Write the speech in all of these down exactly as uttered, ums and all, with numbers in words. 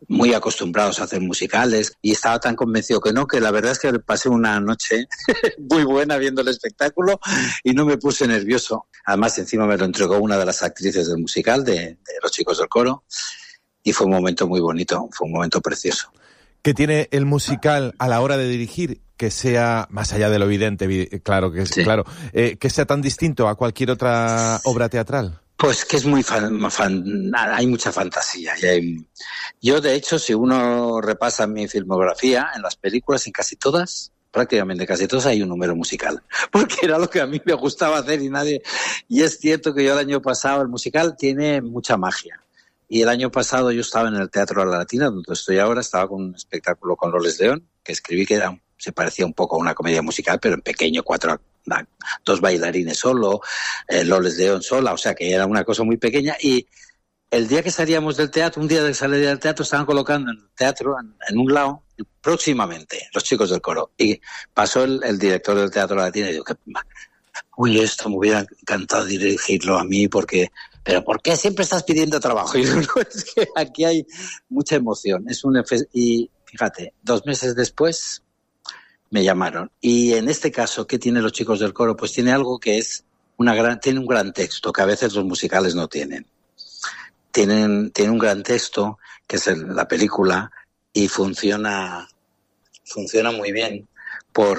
muy acostumbrados a hacer musicales, y estaba tan convencido que no, que la verdad es que pasé una noche muy buena viendo el espectáculo y no me puse nervioso. Además, encima me lo entregó una de las actrices del musical, de, de Los Chicos del Coro, y fue un momento muy bonito, fue un momento precioso. ¿Qué tiene el musical a la hora de dirigir que sea, más allá de lo evidente, claro, que es sí. claro, eh, que sea tan distinto a cualquier otra obra teatral? Pues que es muy fan, fan, hay mucha fantasía. Y hay, yo, de hecho, si uno repasa mi filmografía, en las películas, en casi todas, prácticamente casi todas, hay un número musical. Porque era lo que a mí me gustaba hacer y nadie... Y es cierto que yo el año pasado, el musical tiene mucha magia. Y el año pasado yo estaba en el Teatro de la Latina, donde estoy ahora, estaba con un espectáculo con Loles León, que escribí que era, se parecía un poco a una comedia musical, pero en pequeño, cuatro, dos bailarines solo, eh, Loles León sola, o sea que era una cosa muy pequeña. Y el día que salíamos del teatro, un día de salir del teatro, estaban colocando en el teatro, en, en un lado, próximamente, Los Chicos del Coro. Y pasó el, el director del Teatro de la Latina y dijo, uy, esto me hubiera encantado dirigirlo a mí porque... ¿Pero por qué siempre estás pidiendo trabajo? Y yo, no, es que aquí hay mucha emoción. Es un efe- y fíjate, dos meses después me llamaron. Y en este caso, ¿qué tienen Los Chicos del Coro? Pues tiene algo que es una gran, tiene un gran texto que a veces los musicales no tienen. Tienen, tiene un gran texto que es el, la película y funciona, funciona muy bien por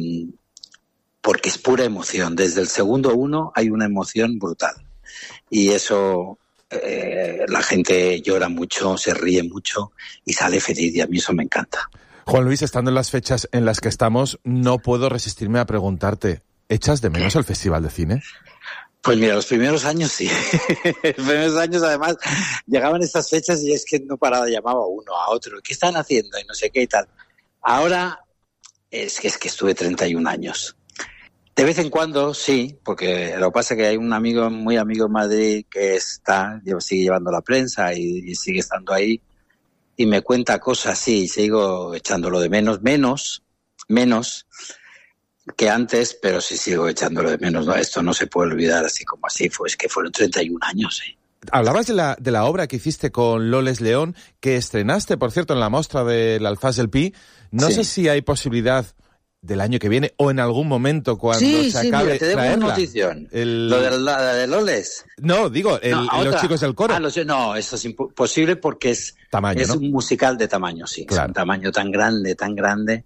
porque es pura emoción. Desde el segundo uno hay una emoción brutal. Y eso, eh, la gente llora mucho, se ríe mucho y sale feliz, y a mí eso me encanta. Juan Luis, estando en las fechas en las que estamos, no puedo resistirme a preguntarte, ¿echas de menos el Festival de Cine? Pues mira, los primeros años sí. Los primeros años, además, llegaban estas fechas y es que no paraba, llamaba uno a otro. ¿Qué están haciendo? Y no sé qué y tal. Ahora, es que, es que estuve treinta y un años. De vez en cuando, sí, porque lo que pasa es que hay un amigo, muy amigo en Madrid, que está, sigue llevando la prensa y, y sigue estando ahí, y me cuenta cosas, sí, sigo echándolo de menos, menos, menos que antes, pero sí sigo echándolo de menos. No, esto no se puede olvidar así como así, fue, es que fueron treinta y un años, ¿eh? Hablabas de la, de la obra que hiciste con Loles León, que estrenaste, por cierto, en la mostra del Alfaz del Pi. No sí. sé si hay posibilidad del año que viene o en algún momento cuando sí, se sí, acabe mira, te debo traerla. Una notición. El... Lo de, la, de Loles. No, digo, el, no, Los Chicos del Coro. Ah, los, no, eso es imposible porque es, tamaño, es ¿no? un musical de tamaño, sí. Claro. Es un tamaño tan grande, tan grande,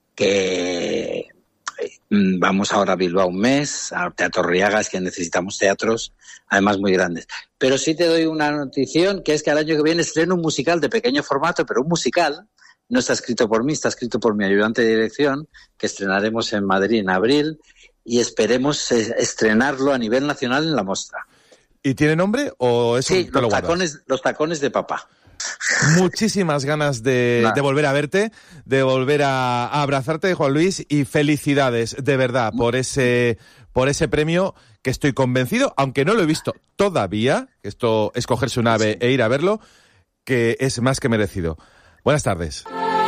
que vamos ahora a Bilbao un mes, a Teatro Riagas, que necesitamos teatros, además muy grandes. Pero sí te doy una notición, que es que el año que viene estreno un musical de pequeño formato, pero un musical. No está escrito por mí, está escrito por mi ayudante de dirección, que estrenaremos en Madrid en abril, y esperemos estrenarlo a nivel nacional en la mostra. ¿Y tiene nombre o es sí, un, los tacones, los tacones de papá. Muchísimas ganas de, de volver a verte, de volver a, a abrazarte, Juan Luis, y felicidades, de verdad, por ese, por ese premio que estoy convencido, aunque no lo he visto todavía, que esto es cogerse un ave sí. e ir a verlo, que es más que merecido. Buenas tardes.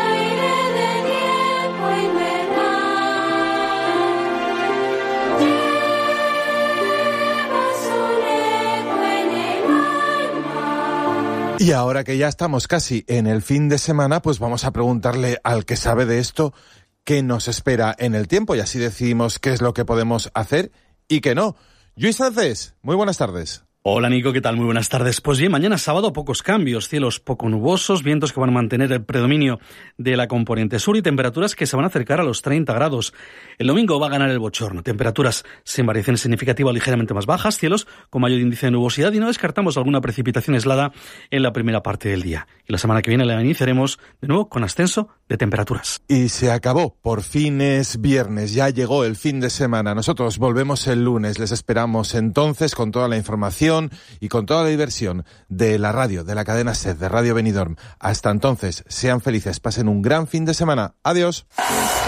Y ahora que ya estamos casi en el fin de semana, pues vamos a preguntarle al que sabe de esto qué nos espera en el tiempo y así decidimos qué es lo que podemos hacer y qué no. Lluís Sánchez, muy buenas tardes. Hola Nico, ¿qué tal? Muy buenas tardes. Pues bien, mañana sábado pocos cambios, cielos poco nubosos, vientos que van a mantener el predominio de la componente sur y temperaturas que se van a acercar a los treinta grados. El domingo va a ganar el bochorno, temperaturas sin variaciones significativas ligeramente más bajas, cielos con mayor índice de nubosidad y no descartamos alguna precipitación aislada en la primera parte del día. Y la semana que viene la iniciaremos de nuevo con ascenso de temperaturas. Y se acabó, por fin es viernes, ya llegó el fin de semana. Nosotros volvemos el lunes, les esperamos entonces con toda la información y con toda la diversión de la radio, de la cadena SER, de Radio Benidorm. Hasta entonces, sean felices, pasen un gran fin de semana. Adiós.